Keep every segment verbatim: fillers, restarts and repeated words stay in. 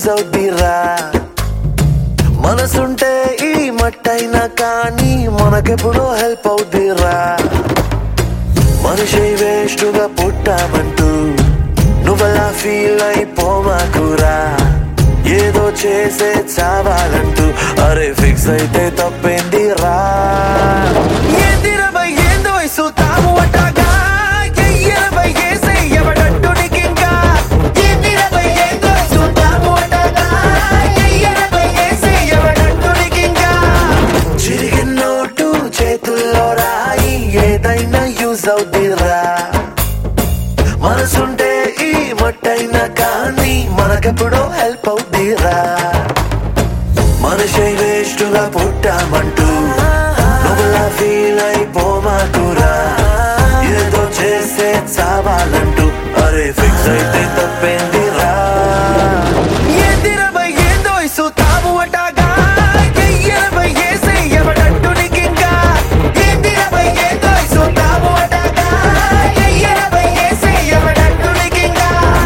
అవుద్దిరా. మనసుంటే ఈ మట్టైనా కానీ మనకెప్పుడో హెల్ప్ అవుద్దిరా. మనిషి వేస్టుగా పుట్టామంటూ నువ్వలా ఫీల్ అయిపోమాకురా. ఏదో చేసే చావాలంటూ అరే ఫిక్స్ అయితే తప్పేందిరా. ఏందిరవై ఏందో వయసు తాము అటాగా ఎయ్యరవై ఏసే ఎవడంటూ నీకింకా. ఏందిరవై ఏందో వయసు తాము అటాగా ఎయ్యరవై ఏసే ఎవడంటూ నీకింకా. చిరిగిన నోటు చేతుల్లో రాయి ఏదైనా యూజ్ అవుద్దిరా. మనసుంటే ఈ మట్టైనా కానీ మనకెప్పుడో హెల్ప్ అవుద్దిరా. మనిషి వేస్టుగా పుట్టామంటూ నువ్వులా ఫీల్ అయిపోమాకురా. ఏదో చేసే చావాలంటూ అరే ఫిక్స్ అయితే తప్పేందిరా. ఏందిరవై ఏందో వయసు తాము అటాగా ఎయ్యరవై ఏసే ఎవడంటూ నీకింకా. ఏందిరవై ఏందో వయసు తాము అటాగా ఎయ్యరవై ఏసే ఎవడంటూ నీకింకా.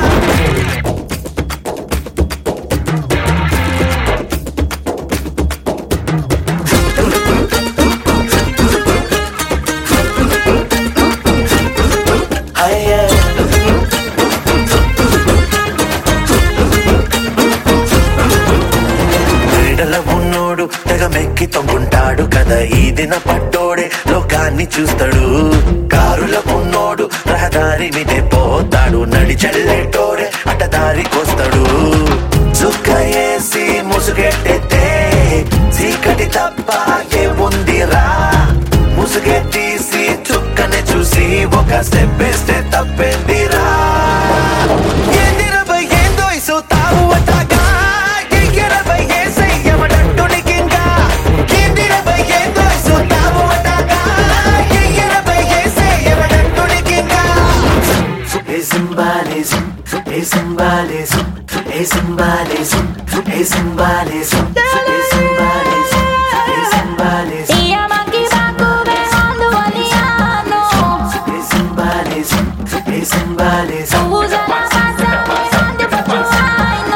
క్రీడల ఉన్నోడు తెగ మెక్కి తొంగుంటాడు కదా ఈ దిన పట్టోడే లోకాన్ని చూస్తాడు. కారుల ఉన్నోడు రహదారి మీదే పోతాడు నడిచెళ్ళేటోడే అటదారికొస్తాడు. చుక్క వేసి ముసుగెట్టెత్తే చీకటి తప్ప ఏముందిరా. ముసుగే తీసి చుక్కనే చూసి ఒక స్టెప్ వేస్తే తప్పేందిరా. ఏందిరవై ఏందో వయసు తాము అటాగా ఎయ్యరవై ఏసే ఎవడంటూ నీకింకా. ఏందిరవై ఏందో వయసు తాము అటాగా ఎయ్యరవై ఏసే ఎవడంటూ నీకింకా. Hey symbolism, hey symbolism, hey symbolism, hey symbolism, hey symbolism, hey symbolism. Io manchi manco pensando aliano. Hey symbolism, hey symbolism. Usa la pasta pesante per tu sai no.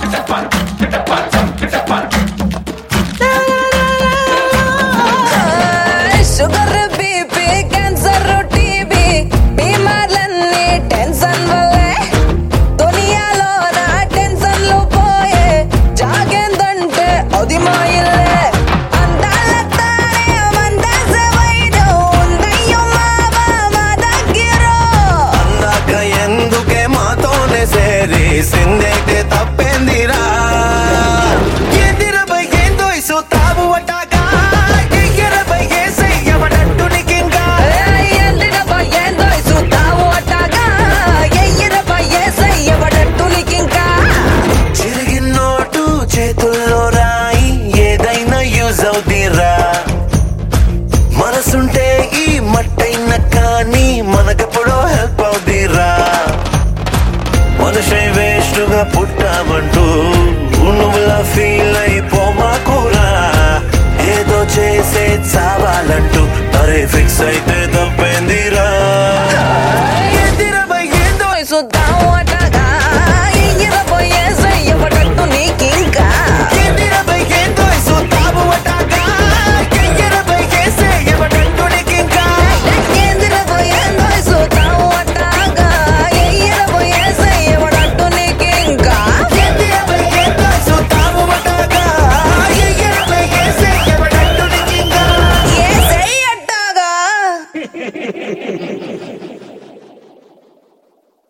Sugar BP cancer TB బీమార్లన్నీ tension వల్లే. దునియాలో నా టెన్షన్లు పోయే జాగేందంటే అది మా ఇల్లే. అందాలతోనే మందేసే వైద్యం ఉందయ్యో మావా మా దగ్గర. అందాక ఎందుకే మాతోనే సేరి సిందేటే తప్పేందిరా. ఏందిరవై ఏందో వయసు తాము అటాగా ఎయ్యరవై ఏసే ఎవడంటూ నీకింకా. ఏందిరవై ఏందో వయసు తాము అట్టాగా ఎయ్యరవై ఏసే ఎవడంటూ నీకింకా. చిరిగిన నోటు చేతుల్లో రాయి ఏదైనా యూజ్ అవుద్దిరా. మనసుంటే ఈ మట్టైనా కానీ మనకెప్పుడో హెల్ప్ అవుద్దిరా. మనిషి వేస్టుగా పుట్టామంటూ నువ్వులా ఫీల్ అయిపోమాకురా. ఏదో చేసే చావాలంటూ అరే ఫిక్స్ అయితే